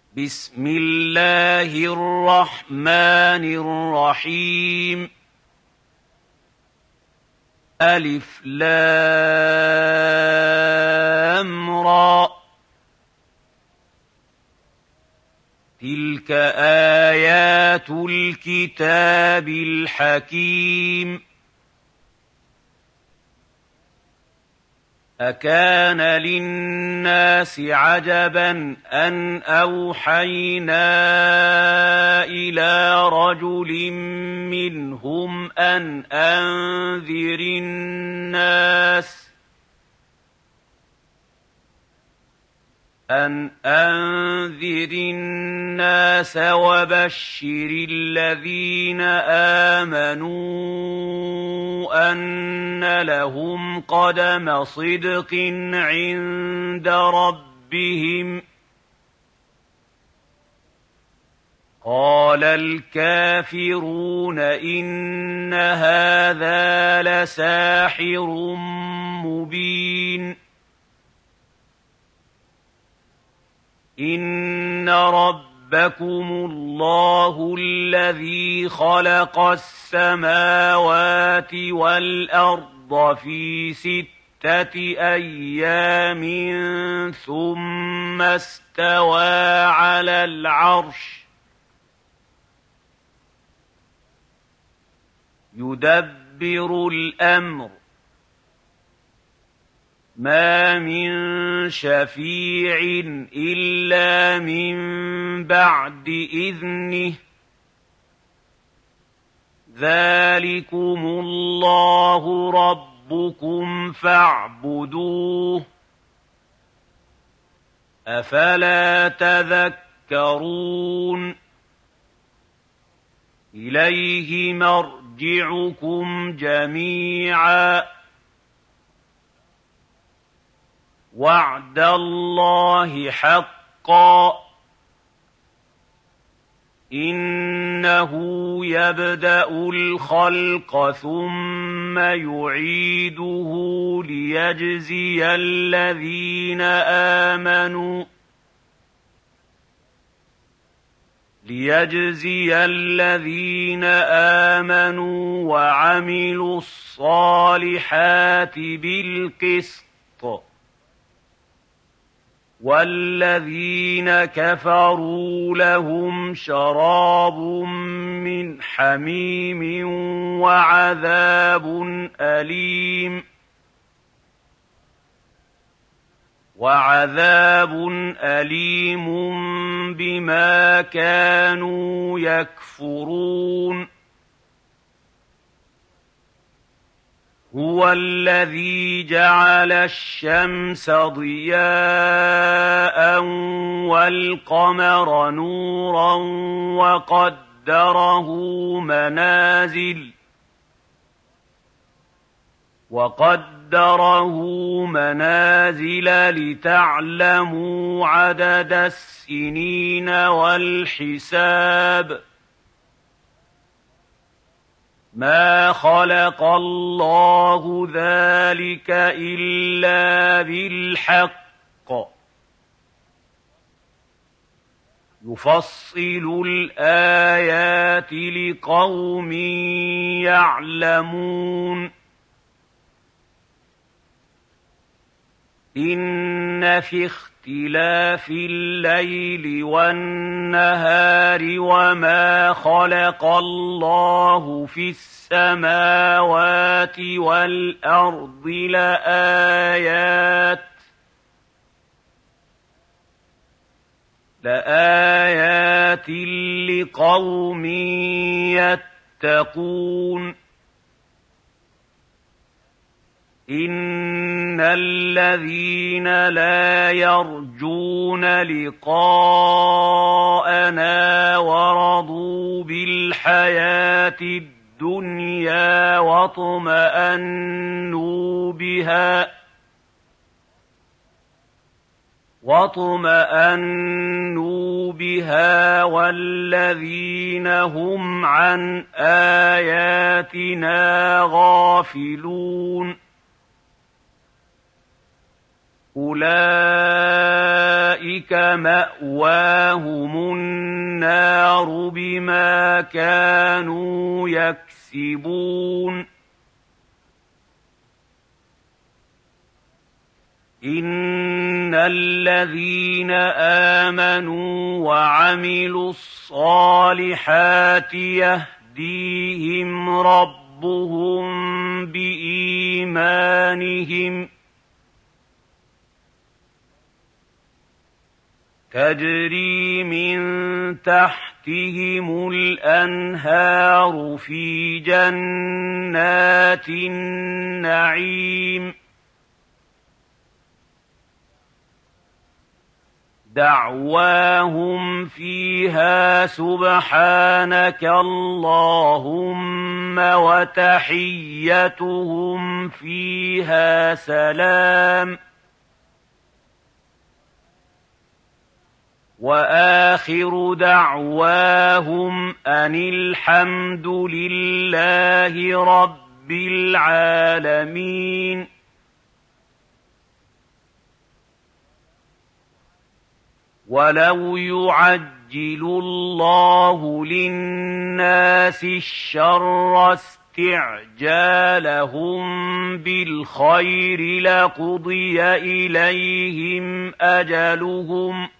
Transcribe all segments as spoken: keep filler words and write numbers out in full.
بسم الله الرحمن الرحيم ألف لام را تلك آيات الكتاب الحكيم أكان للناس عجبا أن أوحينا إلى رجل منهم أن أنذر الناس أن أنذر الناس وبشر الذين آمنوا أن لهم قدم صدق عند ربهم قال الكافرون إن هذا لساحر مبين إن ربكم الله الذي خلق السماوات والأرض في ستة أيام ثم استوى على العرش يدبر الأمر ما من شفيع إلا من بعد إذنه ذلكم الله ربكم فاعبدوه أفلا تذكرون إليه مرجعكم جميعا وعد الله حقا إنه يبدأ الخلق ثم يعيده ليجزي الذين آمنوا ليجزي الذين آمنوا وعملوا الصالحات بالقسط والذين كفروا لهم شراب من حميم وعذاب أليم وعذاب أليم بما كانوا يكفرون هو الذي جعل الشمس ضياء والقمر نورا وقدره منازل وقدره منازل لتعلموا عدد السنين والحساب ما خلق الله ذلك إلا بالحق يفصل الآيات لقوم يعلمون إن في اختلاف الليل والنهار وما خلق الله في السماوات والأرض لآيات لآيات لقوم يتقون إن الذين لا يرجون لقاءنا ورضوا بالحياة الدنيا واطمأنوا بها واطمأنوا بها والذين هم عن آياتنا غافلون أولئك مأواهم النار بما كانوا يكسبون إن الذين آمنوا وعملوا الصالحات يهديهم ربهم بإيمانهم تجري من تحتهم الأنهار في جنات النعيم دعواهم فيها سبحانك اللهم وتحيتهم فيها سلام وآخر دعواهم أن الحمد لله رب العالمين ولو يعجل الله للناس الشر استعجالهم بالخير لقضي إليهم أجلهم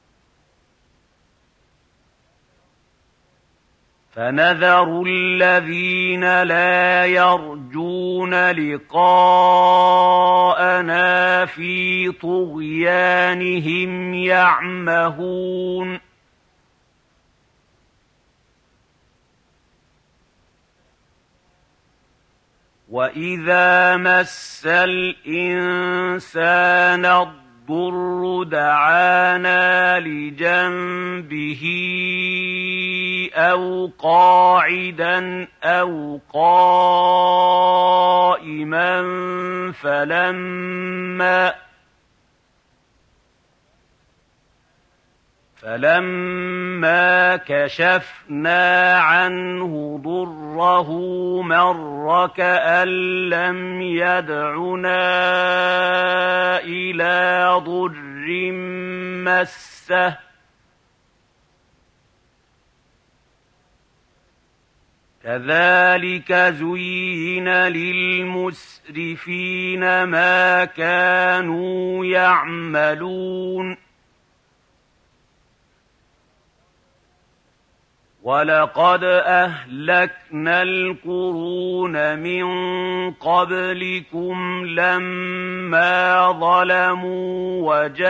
فنذر الذين لا يرجون لقاءنا في طغيانهم يعمهون وإذا مس الإنسان الضر دعانا لجنبه أو قاعدا أو قائما فلما فلما كشفنا عنه ضره مر كأن لم يدعنا إلى ضر مسه كذلك زين للمسرفين ما كانوا يعملون ولقد أهلكنا القرون من قبلكم لما ظلموا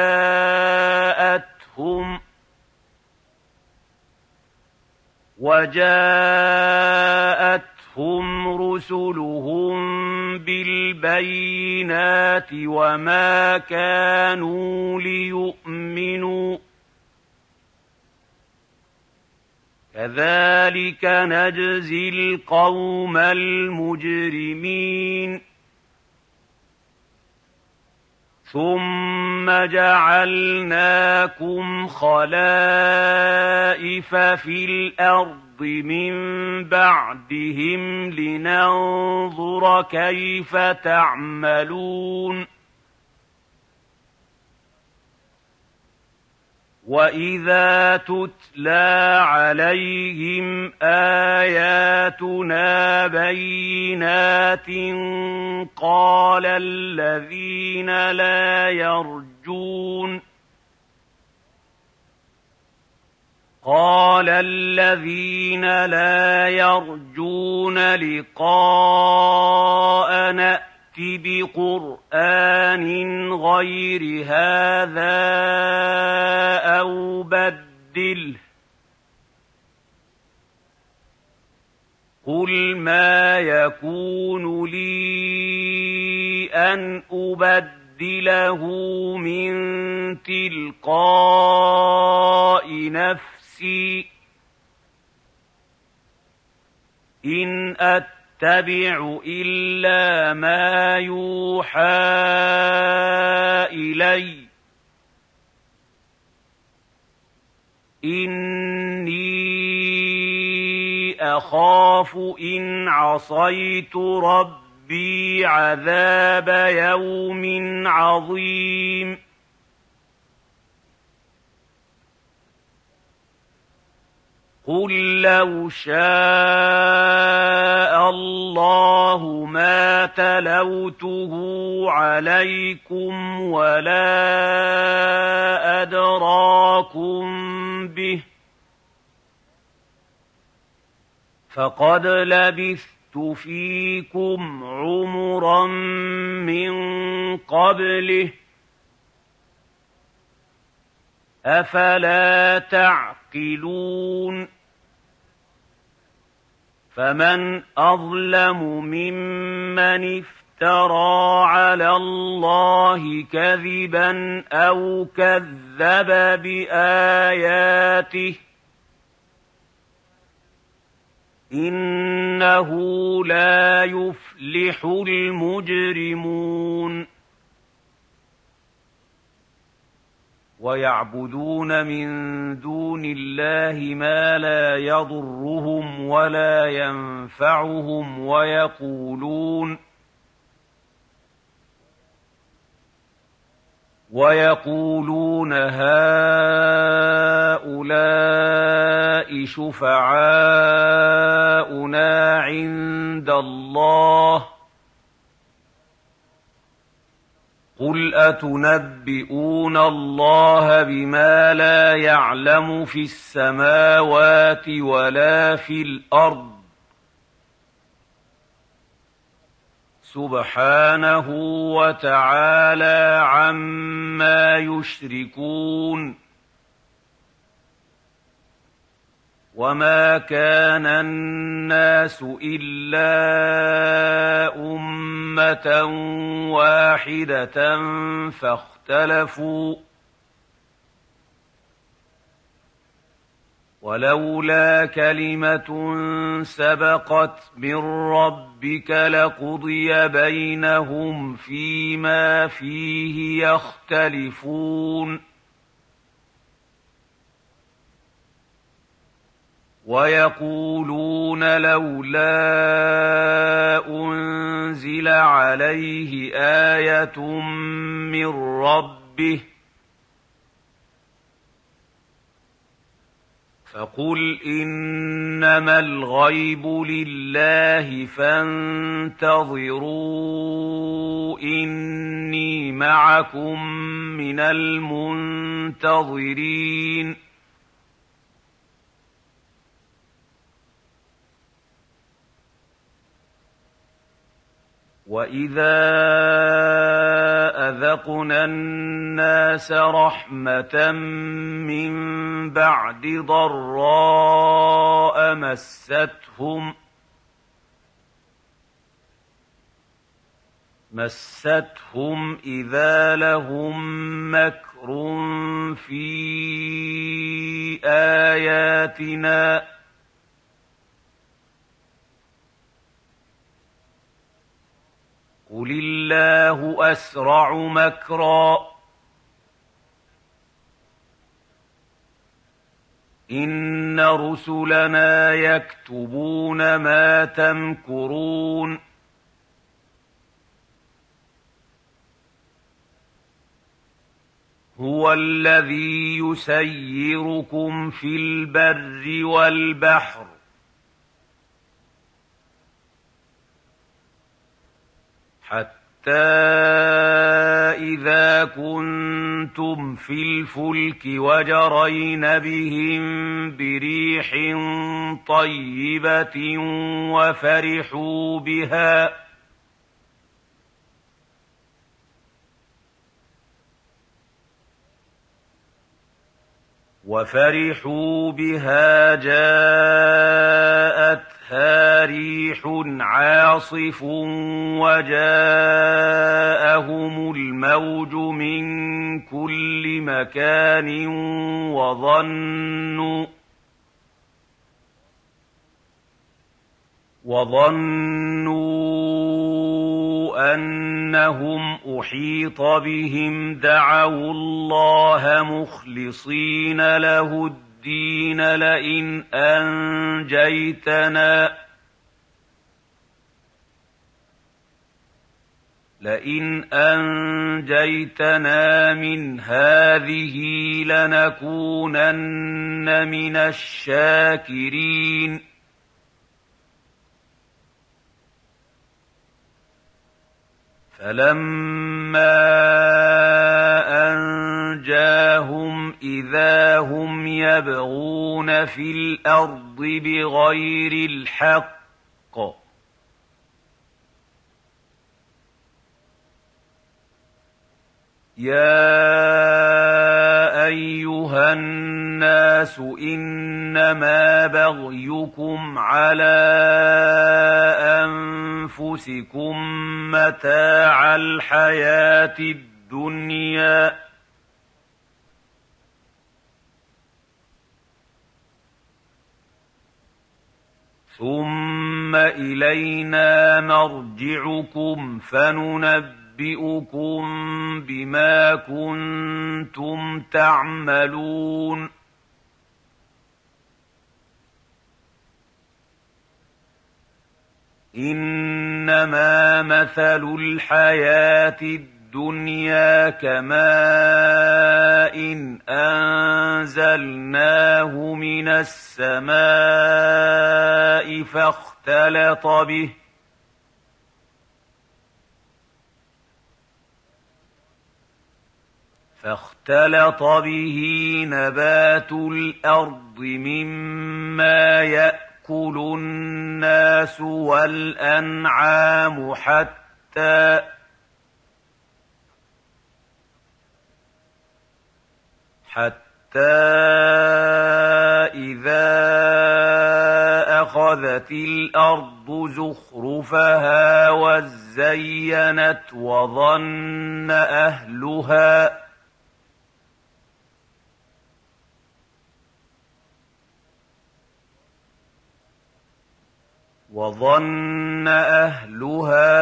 وجاءتهم وجاءتهم رسلهم بالبينات وما كانوا ليؤمنوا كذلك نجزي القوم المجرمين ثم جعلناكم خلائف في الأرض من بعدهم لننظر كيف تعملون وإذا تتلى عليهم آياتنا بينات قال الذين لا يرجون قال الذين لا يرجون لقاءنا بقرآن غير هذا أو بدله قل ما يكون لي أن أبدله من تلقاء نفسي إن أتبع اتبع إلا ما يوحى إلي إني أخاف إن عصيت ربي ربي عذاب يوم عظيم قل لو شاء الله ما تلوته عليكم ولا أدراكم به فقد لبثت فيكم عمرا من قبله أفلا تعقلون فمن أظلم ممن افترى على الله كذبا أو كذب بآياته إنه لا يفلح المجرمون ويعبدون من دون الله ما لا يضرهم ولا ينفعهم ويقولون ويقولون هؤلاء شفعاؤنا عند الله قل أتنبئون الله بما لا يعلم في السماوات ولا في الأرض سبحانه وتعالى عما يشركون وما كان الناس إلا أمة واحدة فاختلفوا ولولا كلمة سبقت من ربك لقضي بينهم فيما فيه يختلفون ويقولون لولا أنزل عليه آية من ربه فقل إنما الغيب لله فانتظروا إني معكم من المنتظرين وَإِذَا أَذَقْنَا النَّاسَ رَحْمَةً مِّن بَعْدِ ضَرَّاءَ مَسَّتْهُمْ مَسَّتْهُمْ إِذَا لَهُم مَّكْرٌ فِي آيَاتِنَا قُلِ اللَّهُ أَسْرَعُ مَكْرًا إِنَّ رُسُلَنَا يَكْتُبُونَ مَا تَمْكُرُونَ هُوَ الَّذِي يُسَيِّرُكُمْ فِي الْبَرِّ وَالْبَحْرِ حتى إذا كنتم في الفلك وجرين بهم بريح طيبة وفرحوا بها وفرحوا بها جاءتها ريح عاصف وجاءهم الموج من كل مكان وظنوا وظنوا أنهم أحيط بهم دعوا الله مخلصين له الدين لئن أنجيتنا لئن أنجيتنا من هذه لنكونن من الشاكرين فلما أنجاهم إذا هم يبغون في الأرض بغير الحق يا أيها الناس إنما بغيكم على أنفسكم متاع الحياة الدنيا ثم إلينا مرجعكم فننبئكم أُنَبِّئُكُم بِمَا كُنتُمْ تَعْمَلُونَ إِنَّمَا مَثَلُ الْحَيَاةِ الدُّنْيَا كَمَاءٍ أَنزَلْنَاهُ مِنَ السَّمَاءِ فاختلط به فاختلط به نبات الأرض مما يأكل الناس والأنعام حتى حتى إذا أخذت الأرض زخرفها وزينت وظن أهلها وظن أهلها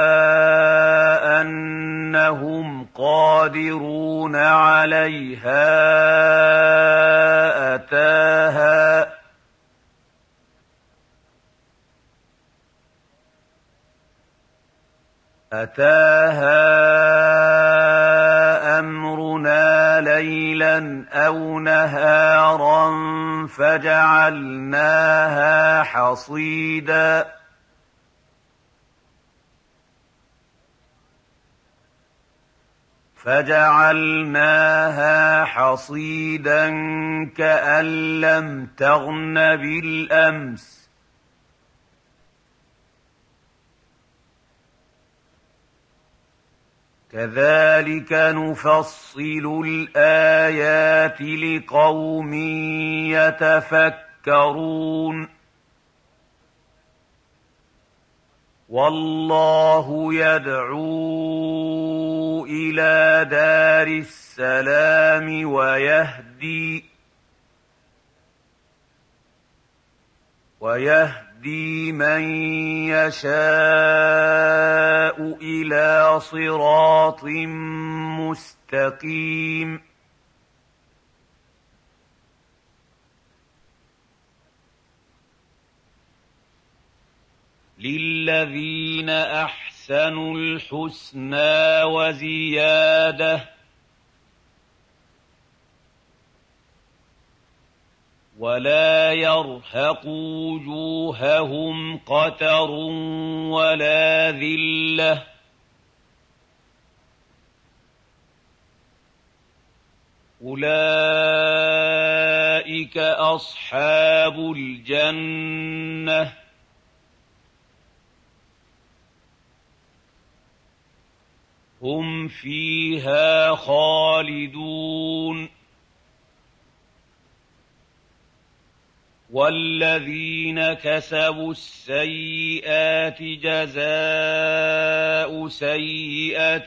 أنهم قادرون عليها أتاها أتاها أمرنا ليلا أو نهارا فجعلناها حصيدا فجعلناها حصيدا كأن لم تغن بالأمس كذلك نفصل الآيات لقوم يتفكرون والله يدعو إلى دار السلام ويهدي ويهدي من يشاء إلى صراط مستقيم للذين أحسنوا الحسنى وزيادة ولا يرهق وجوههم قتر ولا ذلة أولئك أصحاب الجنة هم فيها خالدون والذين كسبوا السيئات جزاء سيئة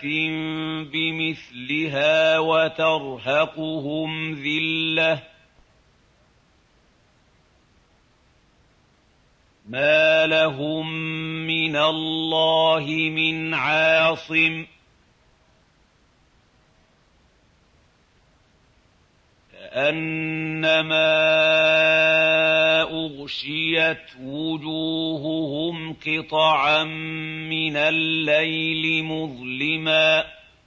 بمثلها وترهقهم ذلة ما لهم من الله من عاصم كأنما أغشيت وجوههم قطعا من الليل مظلما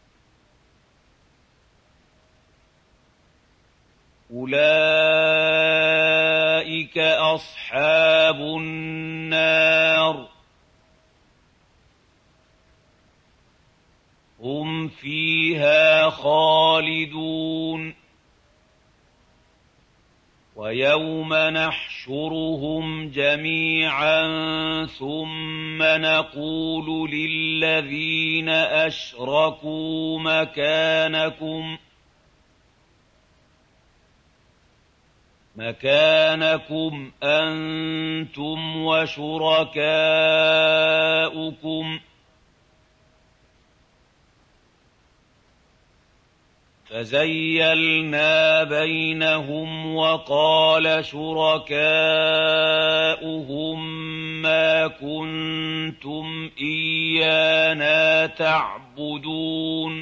أولئك أصحاب النار هم فيها خالدون ويوم نحشرهم جميعا ثم نقول للذين أشركوا مكانكم مكانكم أنتم وشركاؤكم فزيلنا بينهم وقال شركاؤهم ما كنتم إيانا تعبدون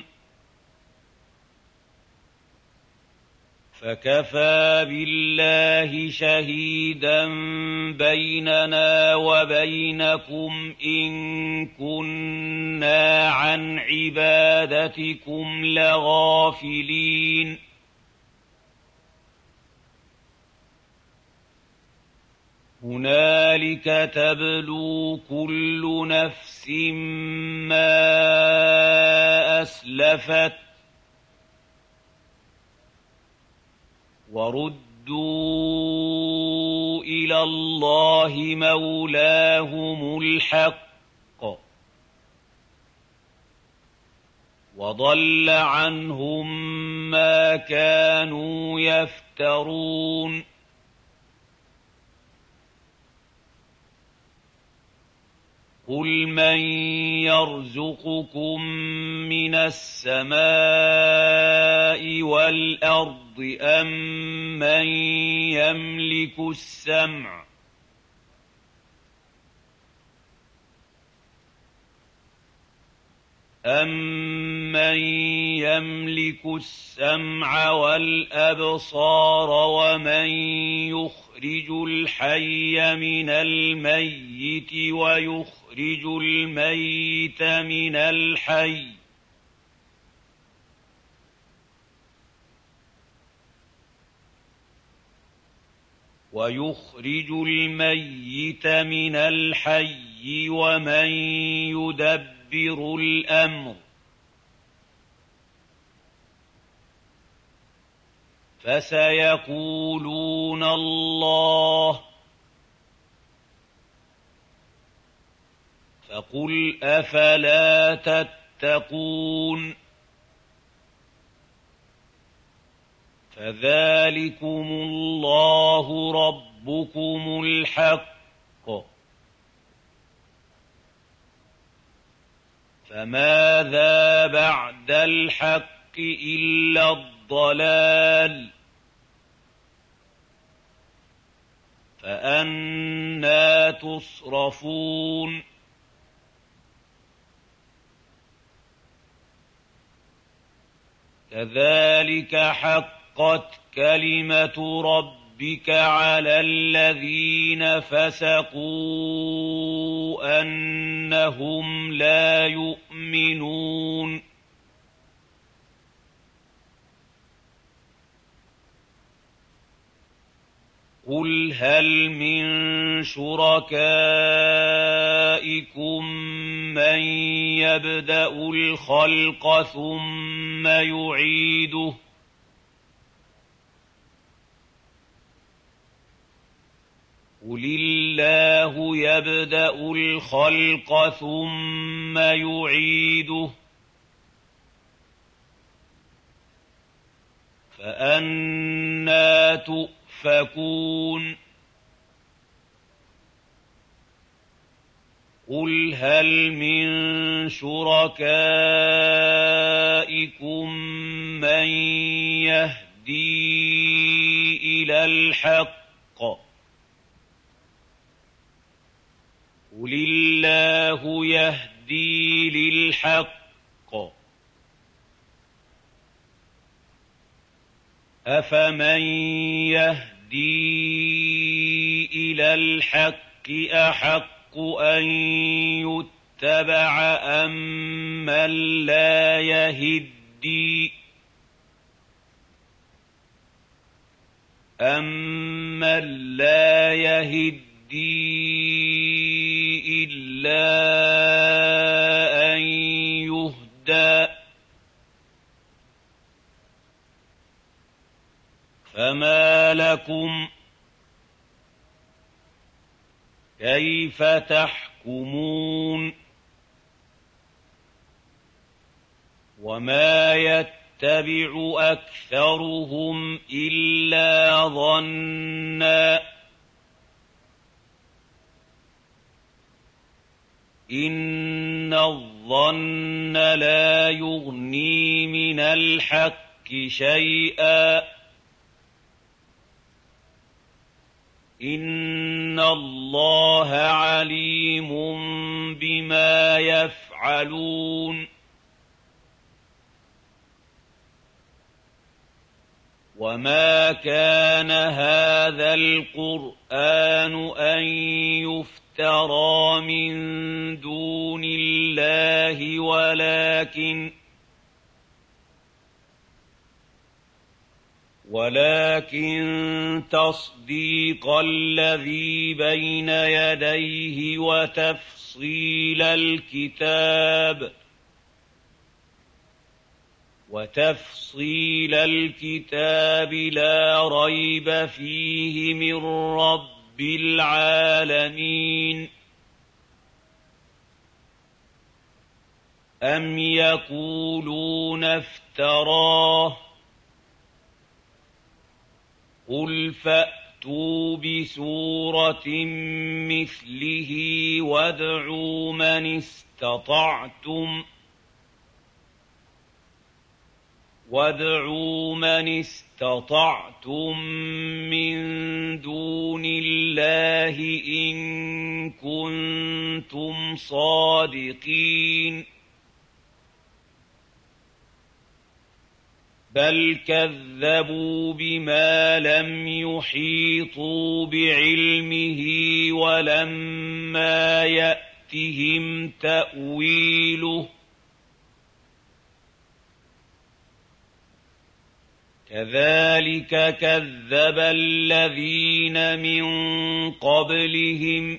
فكفى بالله شهيدا بيننا وبينكم إن كنا عن عبادتكم لغافلين هنالك تبلو كل نفس ما أسلفت وردوا إلى الله مولاهم الحق وضل عنهم ما كانوا يفترون قل من يرزقكم من السماء والأرض أم من يملك السمع أَمَّن يَمْلِكُ السَّمْعَ وَالْأَبْصَارَ وَمَن يُخْرِجُ الْحَيَّ مِنَ الْمَيِّتِ وَيُخْرِجُ الْمَيِّتَ مِنَ الْحَيِّ وَيُخْرِجُ الْمَيِّتَ مِنَ الْحَيِّ وَمَن يُدَبِّرُ الْأَمْرَ فَسَيَقُولُونَ اللَّهُ فَقُلْ أَفَلَا تَتَّقُونَ فَذَلِكُمُ اللَّهُ رَبُّكُمُ الْحَقُّ فَمَاذَا بَعْدَ الْحَقِّ إِلَّا الضَّلَالُ فَأَنَّىٰ تُصْرَفُونَ كَذَٰلِكَ حَقَّتْ كَلِمَةُ رَبِّكَ عَلَى الَّذِينَ فَسَقُوا أَنَّهُمْ لَا يُؤْمِنُونَ قُلْ هَلْ مِن شُرَكَائِكُم مَّن يَبْدَأُ الْخَلْقَ ثُمَّ يُعِيدُهُ قُلِ اللَّهُ يَبْدَأُ الْخَلْقَ ثُمَّ يُعِيدُهُ فَأَنَّىٰ تُؤْفَكُونَ قُلْ هَلْ مِن شُرَكَائِكُم مَّن يَهْدِي إِلَى الْحَقِّ قُلِ اللَّهُ يَهْدِي لِلْحَقِّ أَفَمَن يَهْدِي إلى الحق أحق أن يتبع أم من لا يهدي أَمَّن لَّا يَهِدِّي إِلَّا أَن يُهْدَىٰ فَمَا لَكُمْ كَيْفَ تَحْكُمُونَ وَمَا يَتَّبِعُ أَكْثَرُهُمْ إِلَّا ظَنًّا إِنَّ الظَّنَّ لَا يُغْنِي مِنَ الْحَقِّ شَيْئًا إِنَّ اللَّهَ عَلِيمٌ بِمَا يَفْعَلُونَ وَمَا كَانَ هَٰذَا الْقُرْآنُ أَن يُفْتَرَىٰ مِن دُونِ اللَّهِ وَلَٰكِن وَلَٰكِن تَصْدِيقَ الَّذِي بَيْنَ يَدَيْهِ وَتَفْصِيلَ الْكِتَابِ وَتَفْصِيلَ الْكِتَابِ لَا رَيْبَ فِيهِ مِن رَّبِّ الْعَالَمِينَ أَمْ يَقُولُونَ افْتَرَاهُ قُلْ فَأْتُوا بِسُورَةٍ مِّثْلِهِ وَادْعُوا مَنِ اسْتَطَعْتُمْ وَادْعُوا مَنِ اسْتَطَعْتُم مِّن دُونِ اللَّهِ إِن كُنتُمْ صَادِقِينَ بَلْ كَذَّبُوا بِمَا لَمْ يُحِيطُوا بِعِلْمِهِ وَلَمَّا يَأْتِهِمْ تَأْوِيلُهُ كَذَٰلِكَ كَذَّبَ الَّذِينَ مِن قَبْلِهِمْ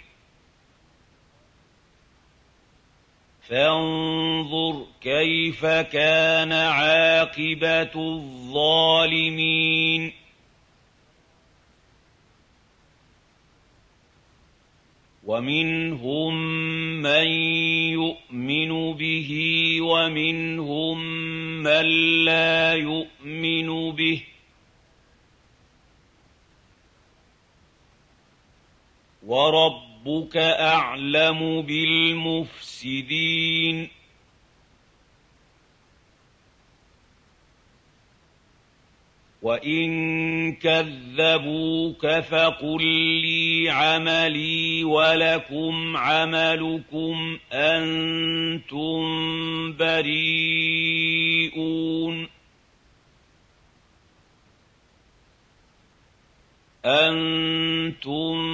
فَانظُرْ كَيْفَ كَانَ عَاقِبَةُ الظَّالِمِينَ وَمِنْهُم مَّن يُؤْمِنُ بِهِ وَمِنْهُم مَّن لَّا يُؤْمِنُ بِهِ وَرَبُّكَ أَعْلَمُ بِالْمُفْسِدِينَ وَإِن كَذَّبُوكَ فَقُل لِّي عَمَلِي وَلَكُمْ عَمَلُكُمْ أَنتُم بَرِيئُونَ أَنتُم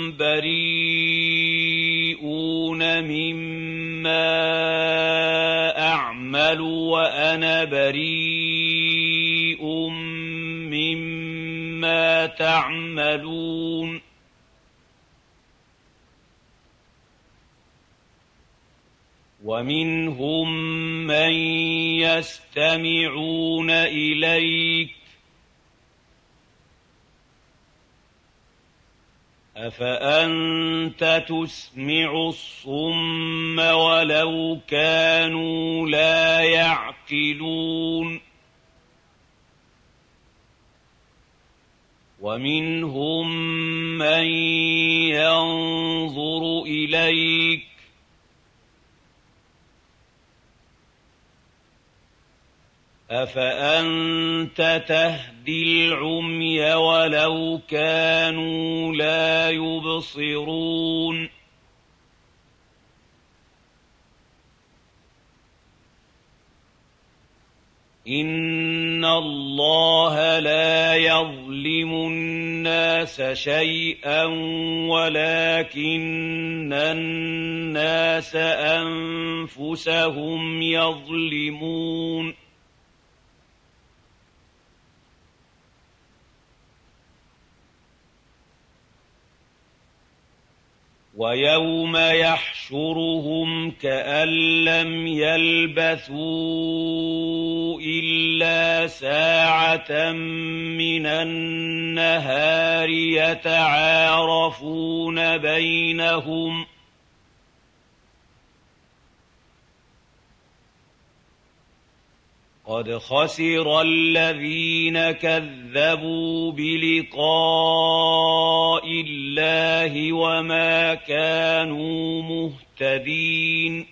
بَرِيئُونَ مِمَّا أَعْمَلُ وَأَنَا بَرِيءٌ مِّمَّا تَعْمَلُونَ وَمِنْهُم مَّن يَسْتَمِعُونَ إِلَيْكَ أَفَأَنتَ تُسْمِعُ الصُّمَّ وَلَوْ كَانُوا لَا يَعْقِلُونَ وَمِنْهُم مَّن يَنظُرُ إِلَيْكَ أَفَأَنتَ تَهْدِي الْعُمْيَ وَلَوْ كَانُوا لَا يُبْصِرُونَ إِنَّ اللَّهَ لَا يَظْلِمُ النَّاسَ النَّاسَ شَيْئًا وَلَكِنَّ النَّاسَ أَنفُسَهُمْ يَظْلِمُونَ وَيَوْمَ يَحْشُرُهُمْ كَأَن لَّمْ يَلْبَثُوا إِلَّا سَاعَةً مِّنَ النَّهَارِ يَتَعَارَفُونَ بَيْنَهُمْ ۚ قَدْ خَسِرَ الَّذِينَ كَذَّبُوا بِلِقَاءِ اللَّهِ وَمَا كَانُوا مُهْتَدِينَ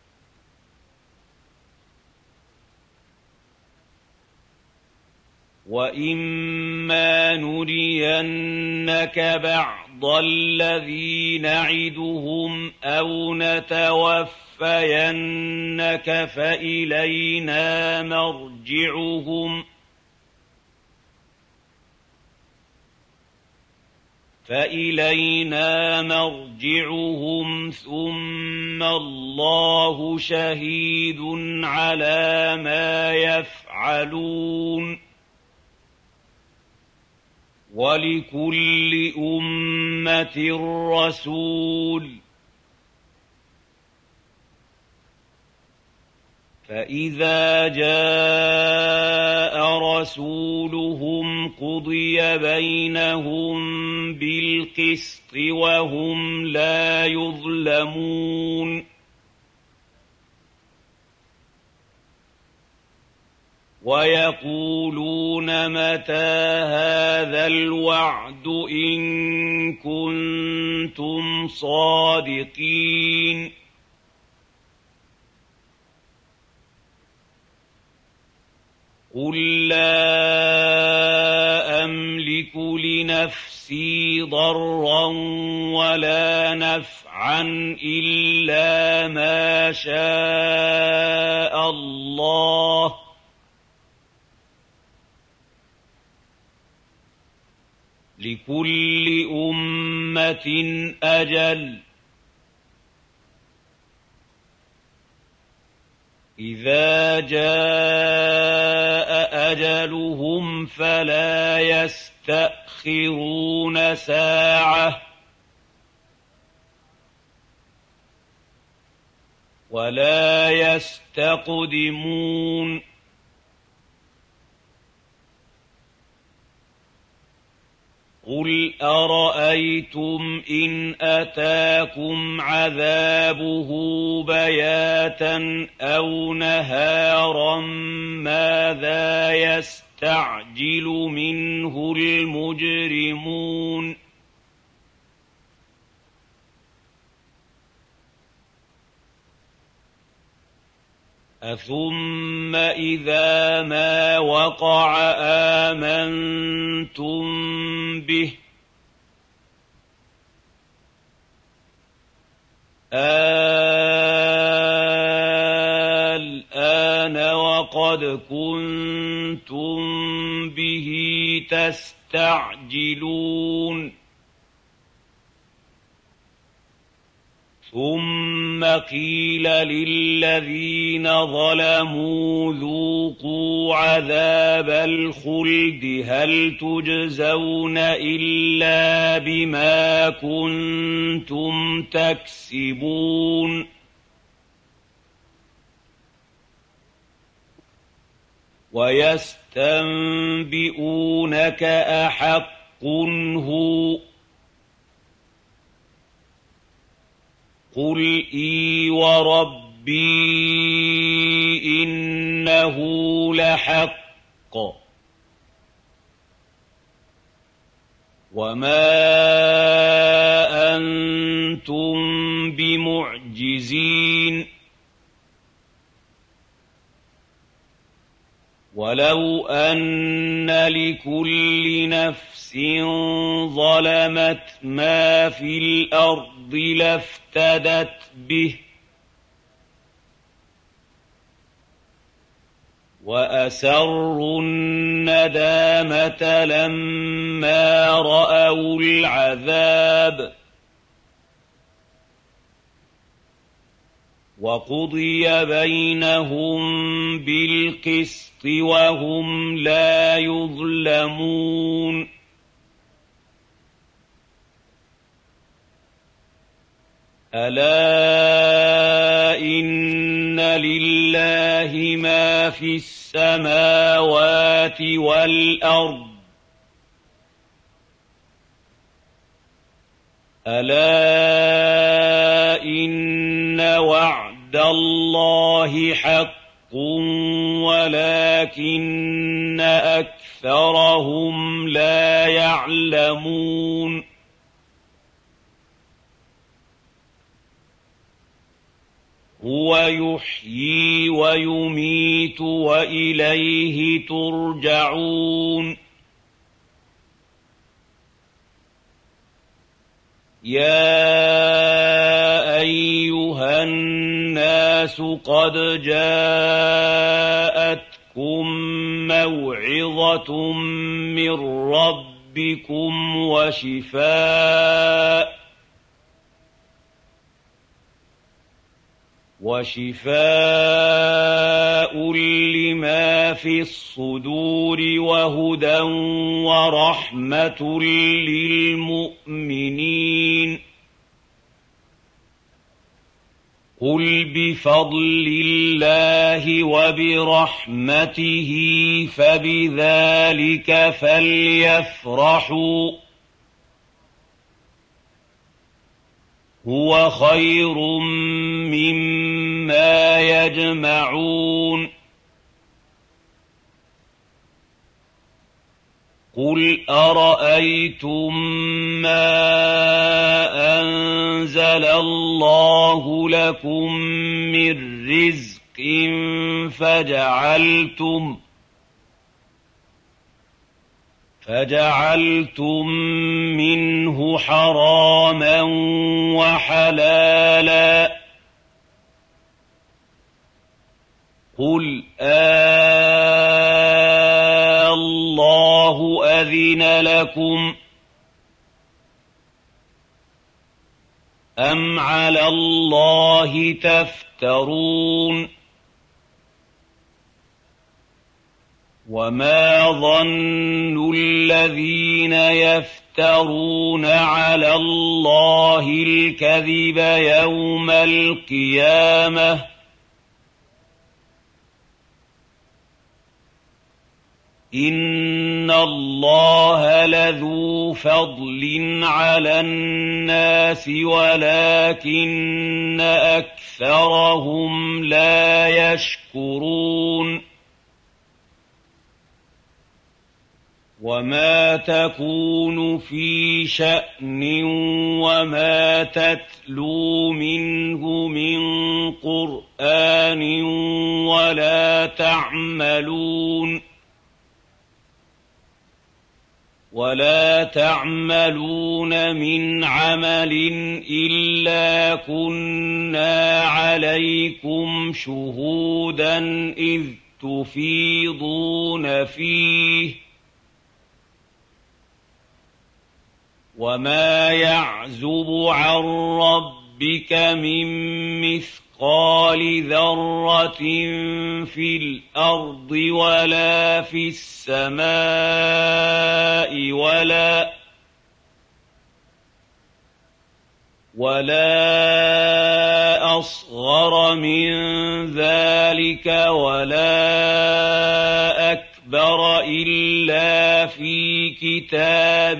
وَإِمَّا نُرِيَنَّكَ بَعْضَ الَّذِي نَعِدُهُمْ أَوْ نَتَوَفَّيَنَّكَ فَإِلَيْنَا مَرْجِعُهُمْ فَإِلَيْنَا مَرْجِعُهُمْ ثُمَّ اللَّهُ شَهِيدٌ عَلَىٰ مَا يَفْعَلُونَ وَلِكُلِّ أُمَّةٍ رَّسُولٌ ۖ فَإِذَا جَاءَ رَسُولُهُمْ قُضِيَ بَيْنَهُم بِالْقِسْطِ وَهُمْ لَا يُظْلَمُونَ وَيَقُولُونَ مَتَىٰ هَٰذَا الْوَعْدُ إِن كُنتُمْ صَادِقِينَ قُل لَّا أَمْلِكُ لِنَفْسِي ضَرًّا وَلَا نَفْعًا إِلَّا مَا شَاءَ اللَّهُ ۗ لِكُلِّ أُمَّةٍ أَجَلٌ ۖ إِذَا جَاءَ أَجَلُهُمْ فَلَا يَسْتَأْخِرُونَ سَاعَةً ۖ وَلَا يَسْتَقْدِمُونَ قُلْ أَرَأَيْتُمْ إِنْ أَتَاكُمْ عَذَابُهُ بَيَاتًا أَوْ نَهَارًا مَاذَا يَسْتَعْجِلُ مِنْهُ الْمُجْرِمُونَ أَثُمَّ إِذَا مَا وَقَعَ آمَنتُم بِهِ الْآنَ وَقَدْ كُنتُم بِهِ تَسْتَعْجِلُونَ ثُمَّ قِيلَ لِلَّذِينَ ظَلَمُوا ذُوقُوا عَذَابَ الْخُلْدِ هَلْ تُجْزَوْنَ إِلَّا بِمَا كُنتُمْ تَكْسِبُونَ وَيَسْتَنبِئُونَكَ أَحَقٌّ هُوَ قُلْ إِي وَرَبِّي إِنَّهُ لَحَقٌّ وَمَا أَنتُم بِمُعْجِزِينَ وَلَوْ أَنَّ لِكُلِّ نَفْسٍ ظَلَمَتْ مَا فِي الْأَرْضِ لَافْتَدَتْ بِهِ وأسروا الندامة لما رأوا العذاب وقضي بينهم بالقسط وهم لا يظلمون ألا إن لله ما في السماوات والأرض ألا إن وعد الله حق ولكن أكثرهم لا يعلمون هو يحيي ويميت وإليه ترجعون يا أيها الناس قد جاءتكم موعظة من ربكم وشفاء وشفاء لما في الصدور وهدى ورحمة للمؤمنين قل بفضل الله وبرحمته فبذلك فليفرحوا هو خير مما يجمعون قل أرأيتم ما أنزل الله لكم من رزق فجعلتم فجعلتم منه حراما وحلالا قل آه الله أذن لكم أم على الله تفترون وما ظن الذين يفترون على الله الكذب يوم القيامة إن الله لذو فضل على الناس ولكن أكثرهم لا يشكرون وما تكون في شأن وما تتلو منه من قرآن ولا تعملون ولا تعملون من عمل إلا كنا عليكم شهودا إذ تفيضون فيه وما يعزب عن ربك من مثقال ذرة في الأرض ولا في السماء ولا ولا أصغر من ذلك ولا أكبر إلا في كتاب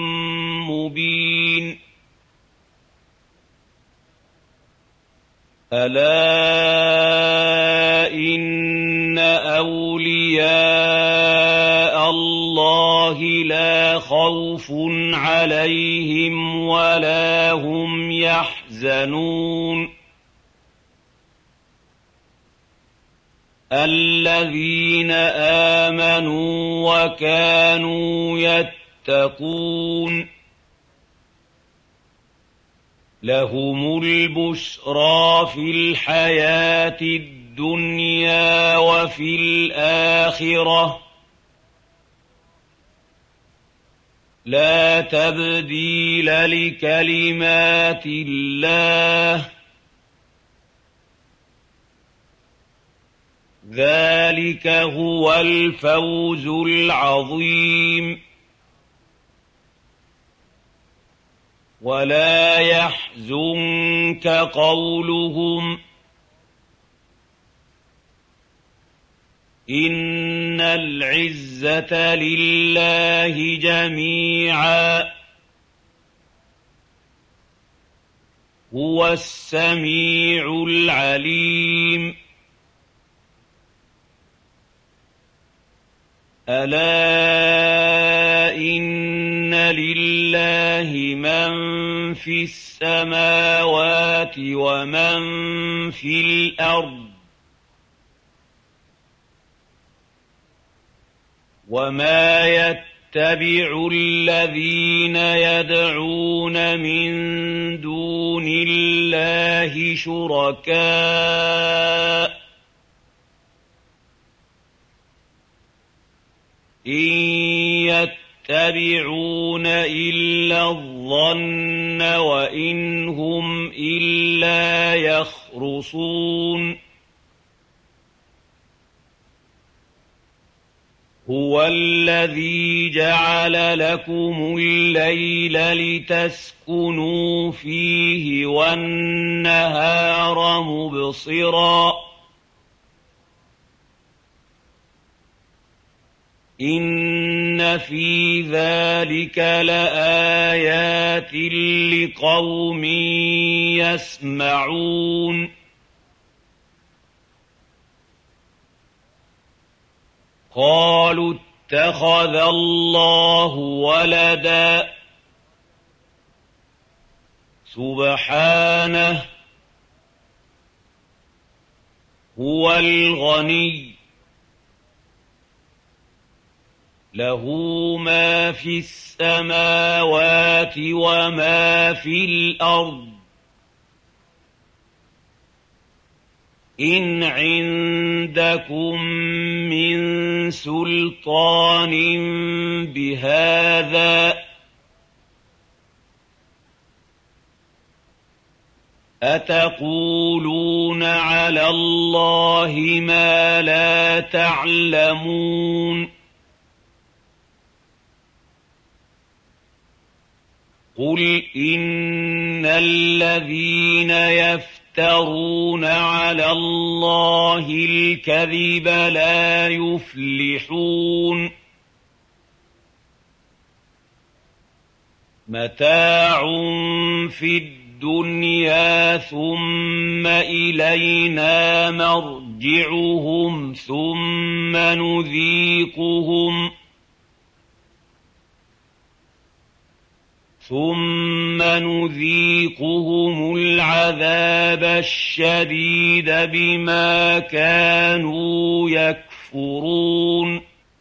مبين ألا إن أولياء الله لا خوف عليهم ولا هم يحزنون الذين آمنوا وكانوا يتقون لهم البشرى في الحياة الدنيا وفي الآخرة لا تبديل لكلمات الله ذلك هو الفوز العظيم ولا يحزنك قولهم إن العزة لله جميعا هو السميع العليم ألا إن لله من في السماوات ومن في الأرض وما يتبع الذين يدعون من دون الله شركاء إن يتبعون إلا الظن وإن هم إلا يخرصون هو الذي جعل لكم الليل لتسكنوا فيه والنهار مبصرا إن في ذلك لآيات لقوم يسمعون قالوا اتخذ الله ولدا سبحانه هو الغني له ما في السماوات وما في الأرض إن عندكم من سلطان بهذا أتقولون على الله ما لا تعلمون قل إن الذين يفترون على الله الكذب لا يفلحون متاع في الدنيا ثم إلينا مرجعهم ثم نذيقهم ثم نذيقهم العذاب الشديد بما كانوا يكفرون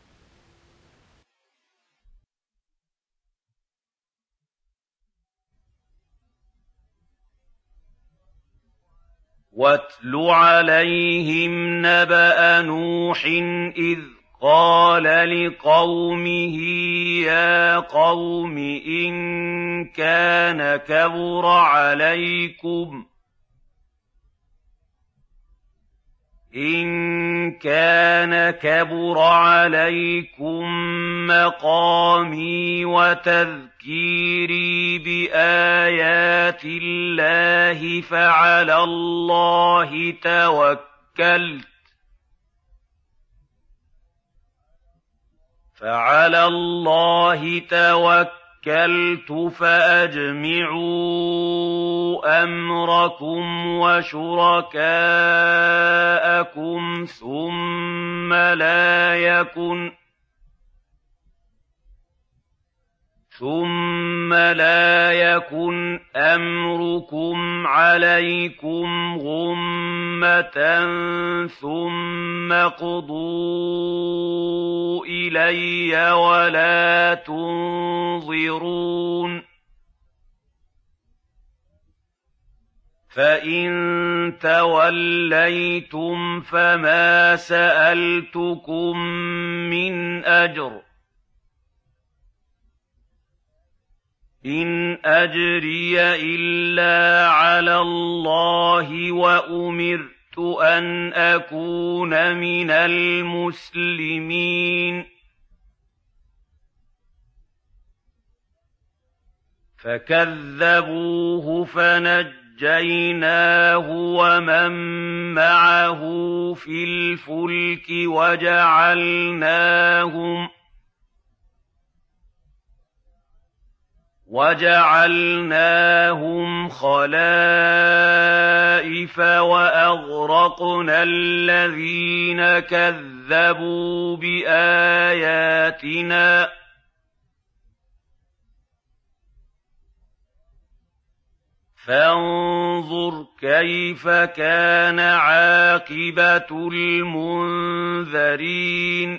واتل عليهم نبأ نوح إذ قال لقومه يا قوم إن كان كبر عليكم إن كان كبر عليكم مقامي وتذكيري بآيات الله فعلى الله توكلت فعلى الله توكلت فأجمعوا أمركم وشركاءكم ثم لا يكن ثم لا يكن أمركم عليكم غمة ثم اقضوا إلي ولا تنظرون فإن توليتم فما سألتكم من أجر إن أجري إلا على الله وأمرت أن أكون من المسلمين فكذبوه فنجيناه ومن معه في الفلك وجعلناهم وجعلناهم خلائف وأغرقنا الذين كذبوا بآياتنا فانظر كيف كان عاقبة المنذرين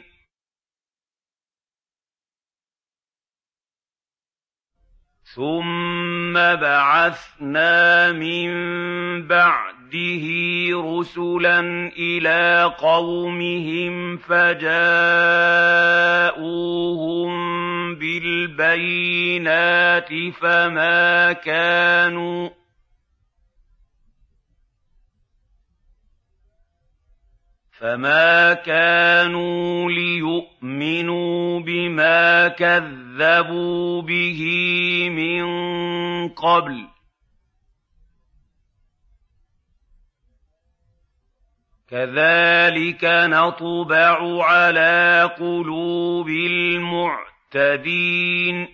ثم بعثنا من بعده رسلا إلى قومهم فجاءوهم بالبينات فما كانوا فما كانوا ليؤمنوا بما كذبوا به من قبل كذلك نطبع على قلوب المعتدين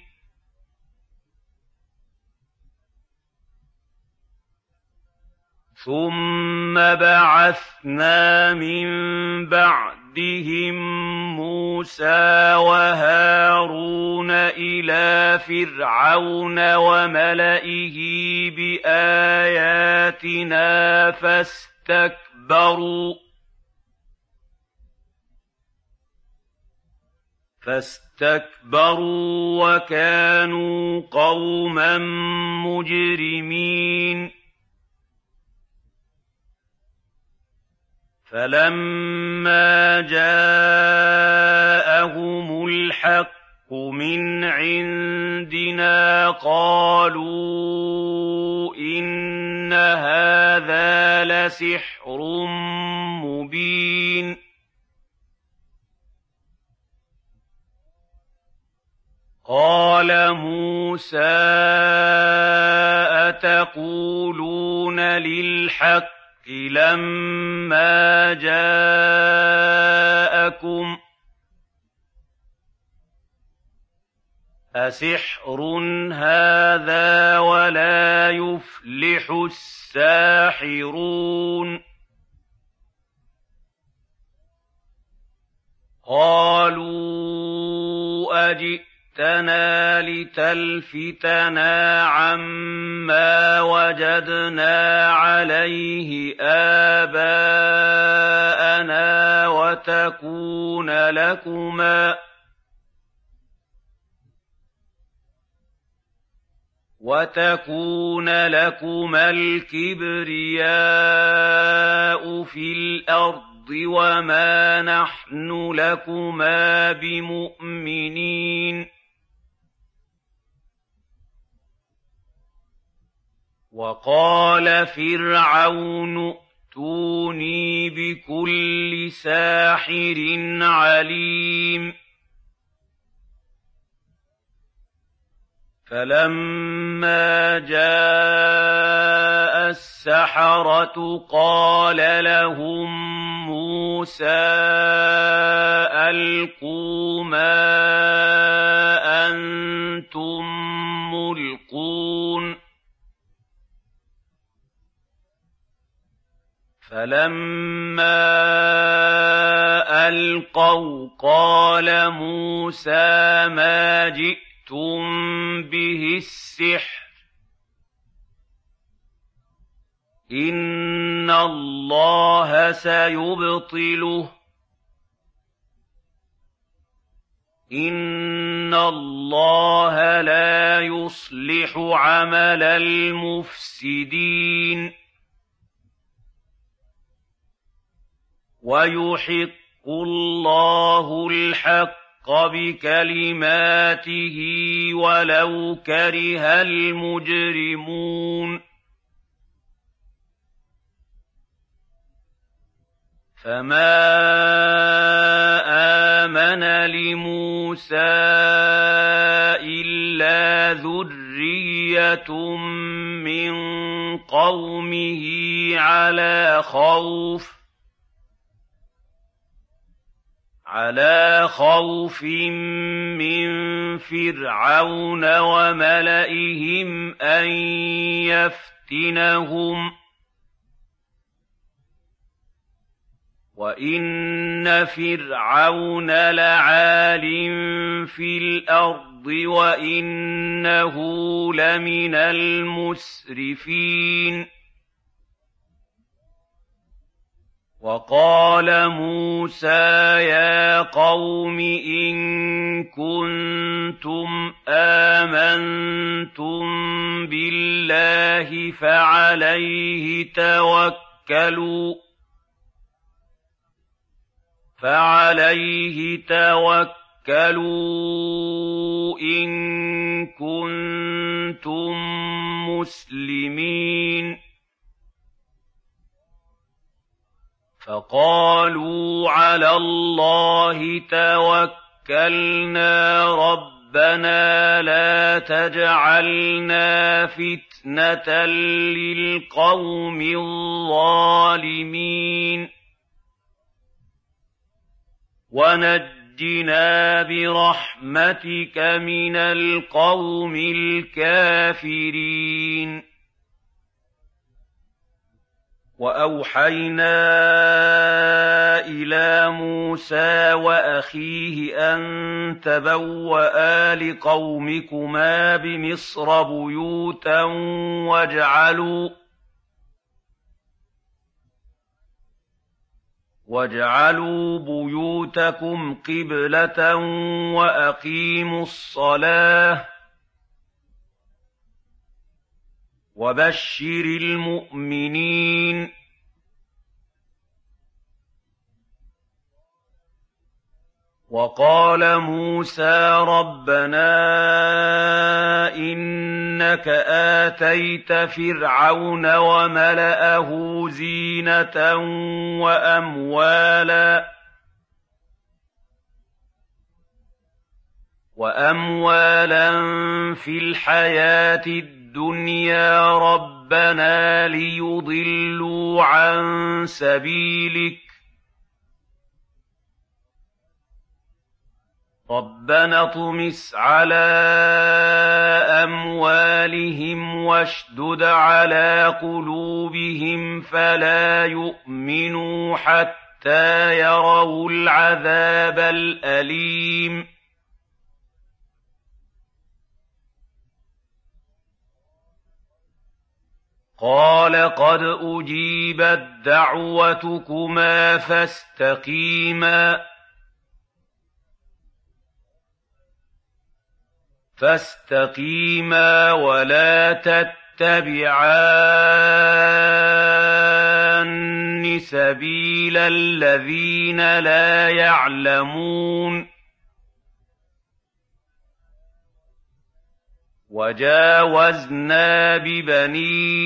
ثم بعثنا من بعدهم موسى وهارون إلى فرعون وملئه بآياتنا فاستكبروا فاستكبروا وكانوا قوما مجرمين فلما جاءهم الحق من عندنا قالوا إن هذا لسحر مبين قال موسى أتقولون للحق لما جاءكم أسحر هذا ولا يفلح الساحرون قالوا أجئتنا لتلفتنا عما وجدنا عليه آباءنا وتكون لكما وتكون لكما الكبرياء في الأرض وما نحن لكما بمؤمنين وقال فرعون ائتوني بكل ساحر عليم فلما جاء السحرة قال لهم موسى ألقوا ما أنتم ملقون فلما ألقوا قال موسى ما جئتم به السحر إن الله سيبطله إن الله لا يصلح عمل المفسدين ويحق الله الحق بكلماته ولو كره المجرمون فما آمن لموسى إلا ذرية من قومه على خوف على خوف من فرعون وملئهم أن يفتنهم وإن فرعون لعال في الأرض وإنه لمن المسرفين وقال موسى يا قوم إن كنتم آمنتم بالله فعليه توكلوا فعليه توكلوا إن كنتم مسلمين فقالوا على الله توكلنا ربنا لا تجعلنا فتنة للقوم الظالمين ونجنا برحمتك من القوم الكافرين وأوحينا إلى موسى وأخيه أن تبوأ لقومكما بمصر بيوتا واجعلوا واجعلوا بيوتكم قبلة وأقيموا الصلاة وبشر المؤمنين وقال موسى ربنا إنك آتيت فرعون وملأه زينة وأموالا وأموالا في الحياة الدنيا ربنا ليضلوا عن سبيلك ربنا اطمس على أموالهم واشدد على قلوبهم فلا يؤمنوا حتى يروا العذاب الأليم قال قد أجيبت دعوتكما فاستقيما فاستقيما ولا تتبعان سبيل الذين لا يعلمون وجاوزنا ببني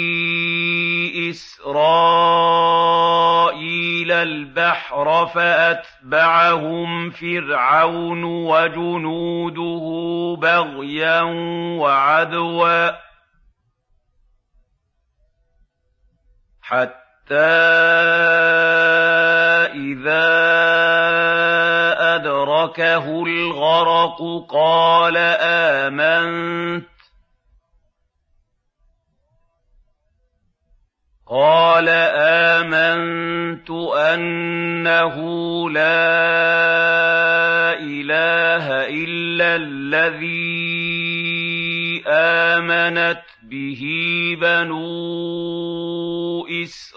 إسرائيل البحر فأتبعهم فرعون وجنوده بغيا وعدوا حتى إذا أدركه الغرق قال آمنت قال آمنت أنه لا إله إلا الذي آمنت به بنو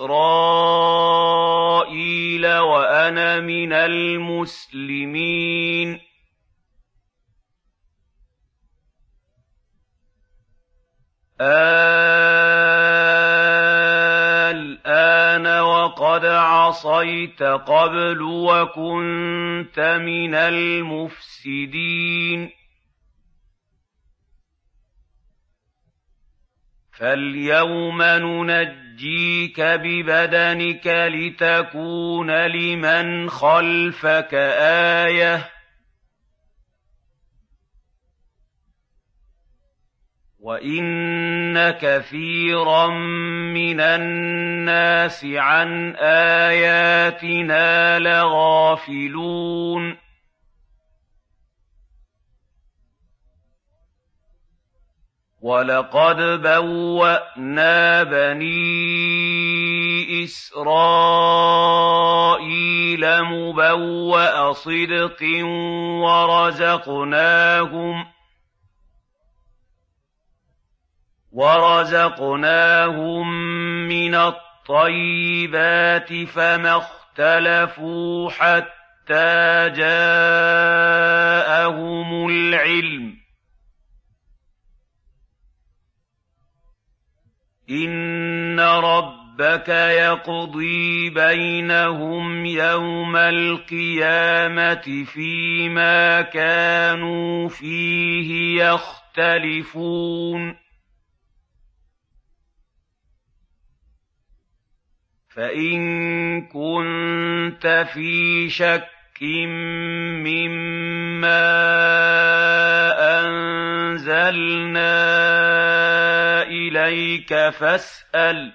إسرائيل وأنا من المسلمين الآن وقد عصيت عَصَيْتَ قَبْلُ وَكُنتَ مِنَ الْمُفْسِدِينَ فَالْيَوْمَ نُنَجِّيكَ بِبَدَنِكَ لِتَكُونَ لِمَنْ خَلْفَكَ آيَةً وَإِنَّ كَثِيرًا مِّنَ النَّاسِ عَنْ آيَاتِنَا لَغَافِلُونَ وَلَقَدْ بَوَّأْنَا بَنِي إِسْرَائِيلَ مُبَوَّأَ صِدْقٍ وَرَزَقْنَاهُمْ وَرَزَقْنَاهُم مِّنَ الطَّيِّبَاتِ فَمَا اخْتَلَفُوا حَتَّىٰ جَاءَهُمُ الْعِلْمُ ۚ إِنَّ رَبَّكَ يَقْضِي بَيْنَهُمْ يَوْمَ الْقِيَامَةِ فِيمَا كَانُوا فِيهِ يَخْتَلِفُونَ فَإِن كُنتَ فِي شَكٍّ مِّمَّا أَنزَلْنَا إِلَيْكَ فَاسْأَلْ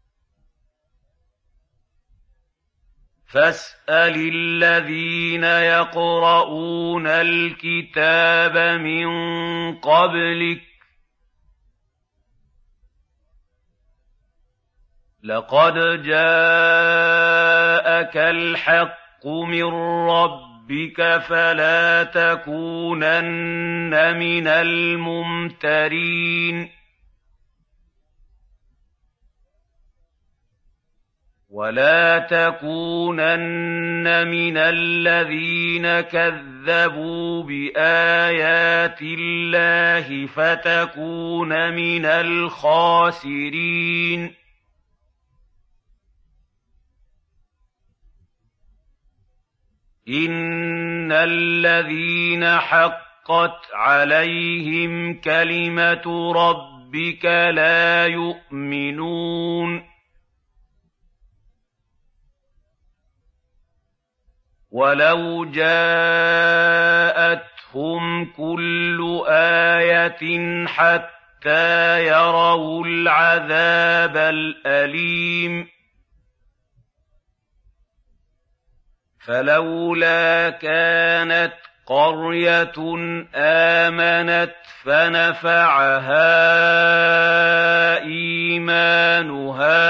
فَاسْأَلِ الَّذِينَ يَقْرَؤُونَ الْكِتَابَ مِن قَبْلِكَ ۚ لَقَدْ جَاءَكَ الْحَقُّ مِن رَّبِّكَ فَلَا تَكُونَنَّ مِنَ الْمُمْتَرِينَ وَلَا تَكُونَنَّ مِنَ الَّذِينَ كَذَّبُوا بِآيَاتِ اللَّهِ فَتَكُونَ مِنَ الْخَاسِرِينَ إِنَّ الَّذِينَ حَقَّتْ عَلَيْهِمْ كَلِمَةُ رَبِّكَ لَا يُؤْمِنُونَ وَلَوْ جَاءَتْهُمْ كُلُّ آيَةٍ حَتَّىٰ يَرَوُا الْعَذَابَ الْأَلِيمَ فَلَوْلَا كَانَتْ قَرْيَةٌ آمَنَتْ فَنَفَعَهَا إِيمَانُهَا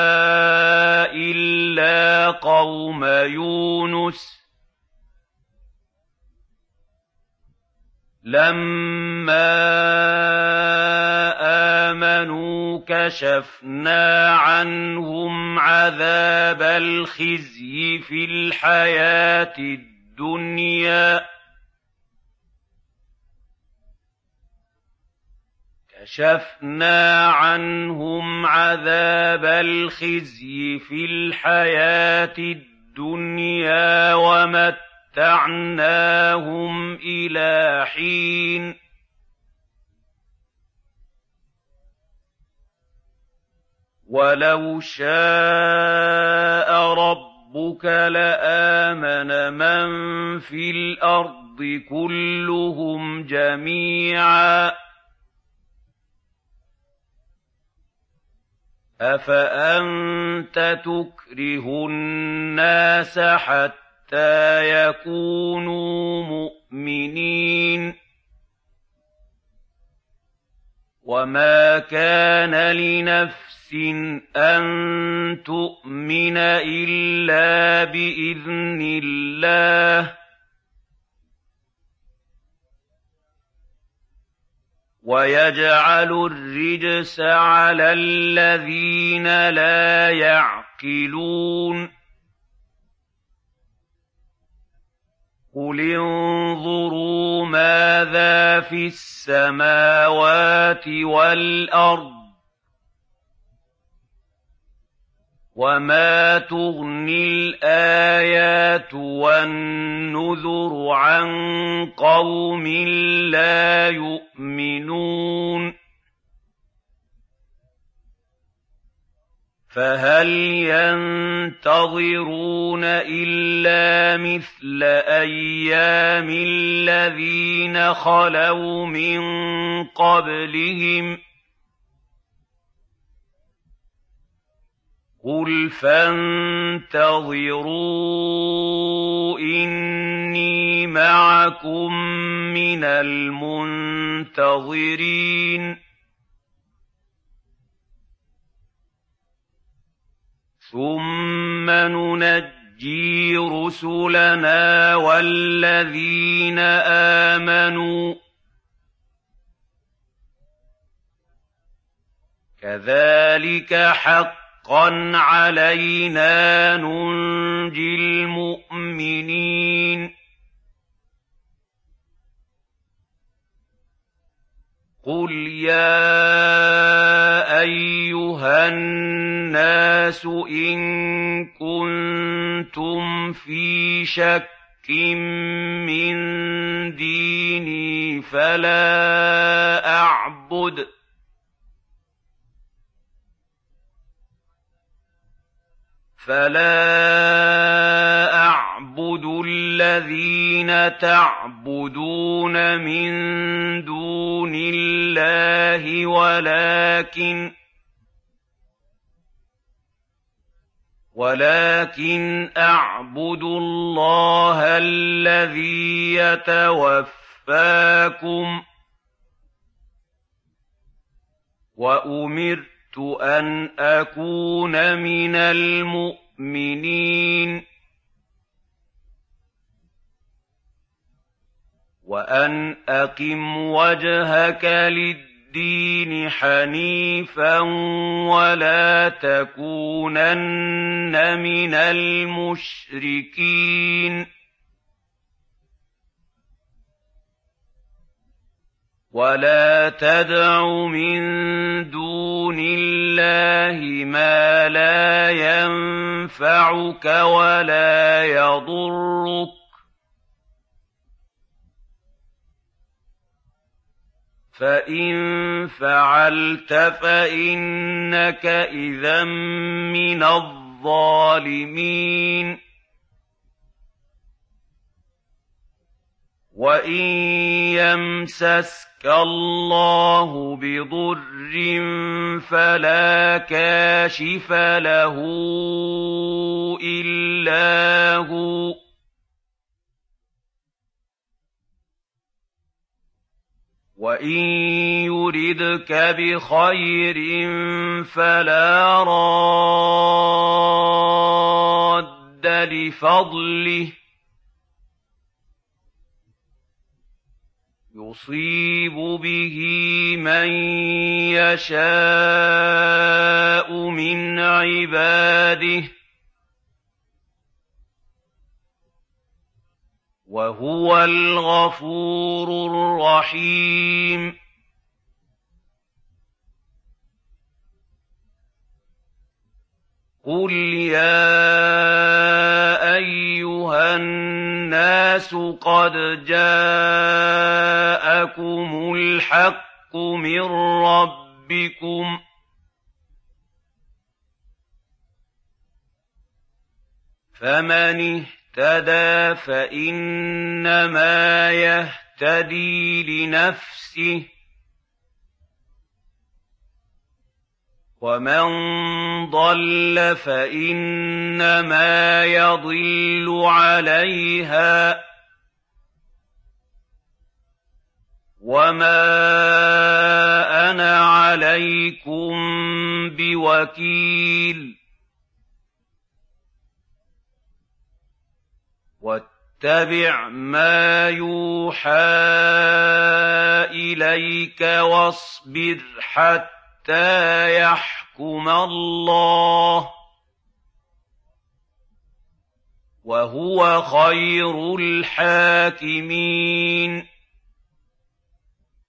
إِلَّا قَوْمَ يُونُسَ لَمَّا آمَنُوا كَشَفْنَا عَنْهُمْ عَذَابَ الْخِزْيِ فِي الْحَيَاةِ الدُّنْيَا كَشَفْنَا عَنْهُمْ عَذَابَ الْخِزْيِ فِي الْحَيَاةِ الدُّنْيَا وَمَتَّعْنَاهُمْ إِلَىٰ حِينٍ وَلَوْ شَاءَ رَبُّكَ لَآمَنَ مَن فِي الْأَرْضِ كُلُّهُمْ جَمِيعًا أَفَأَنتَ تُكْرِهُ النَّاسَ حَتَّىٰ يَكُونُوا مُؤْمِنِينَ وَمَا كَانَ لِنَفْسٍ أَن تُؤْمِنَ إِلَّا بِإِذْنِ اللَّهِ وَيَجْعَلُ الرِّجْسَ عَلَى الَّذِينَ لَا يَعْقِلُونَ قُلِ انظُرُوا مَاذَا فِي السَّمَاوَاتِ وَالْأَرْضِ وَمَا تُغْنِي الْآيَاتُ وَالنُّذُرُ عَن قَوْمٍ لَّا يُؤْمِنُونَ فَهَلْ يَنتَظِرُونَ إِلَّا مِثْلَ أَيَّامِ الَّذِينَ خَلَوْا مِن قَبْلِهِمْ ۚ قُلْ فَانتَظِرُوا إِنِّي مَعَكُم مِّنَ الْمُنتَظِرِينَ ثُمَّ نُنَجِّي رُسُلَنَا وَالَّذِينَ آمَنُوا ۚ كَذَٰلِكَ حَقًّا عَلَيْنَا نُنجِي الْمُؤْمِنِينَ قُلْ يَا أَيُّهَا النَّاسُ إِن كُنتُمْ فِي شَكٍّ مِّن دِينِي فَلَا أَعْبُدُ فَلَا أَعْبُدُ الَّذِينَ تَعْبُدُونَ مِن دُونِ اللَّهِ وَلَٰكِنْ وَلَٰكِنْ أَعْبُدُ اللَّهَ الَّذِي يَتَوَفَّاكُمْ ۖ وَأُمِرْتُ أَنْ أَكُونَ مِنَ الْمُؤْمِنِينَ وَأَنْ أَقِمْ وَجْهَكَ لِلدِّينِ حَنِيفًا وَلَا تَكُونَنَّ مِنَ الْمُشْرِكِينَ وَلَا تَدْعُ مِن دُونِ اللَّهِ مَا لَا يَنفَعُكَ وَلَا يَضُرُّكَ ۖ فَإِن فَعَلْتَ فَإِنَّكَ إِذًا مِّنَ الظَّالِمِينَ وَإِن يَمْسَسْكَ اللَّهُ بِضُرٍّ فَلَا كَاشِفَ لَهُ إِلَّا هُوَ ۖ وَإِن يُرِدْكَ بِخَيْرٍ فَلَا رَادَّ لِفَضْلِهِ ۚ يُصِيبُ بِهِ مَن يَشَاءُ مِنْ عِبَادِهِ ۚ وَهُوَ الْغَفُورُ الرَّحِيمُ قُلْ يَا أَيُّهَا النَّاسُ قَدْ جَاءَكُمُ الْحَقُّ مِن رَّبِّكُمْ ۖ فَمَنِ اهْتَدَىٰ فَإِنَّمَا يَهْتَدِي لِنَفْسِهِ ۖ وَمَن ضَلَّ فَإِنَّمَا يَضِلُّ عَلَيْهَا ۖ وَمَا أَنَا عَلَيْكُم بِوَكِيلٍ وَاتَّبِعْ مَا يُوحَىٰ إِلَيْكَ وَاصْبِرْ حَتَّىٰ يَحْكُمَ اللَّهُ ۚ وَهُوَ خَيْرُ الْحَاكِمِينَ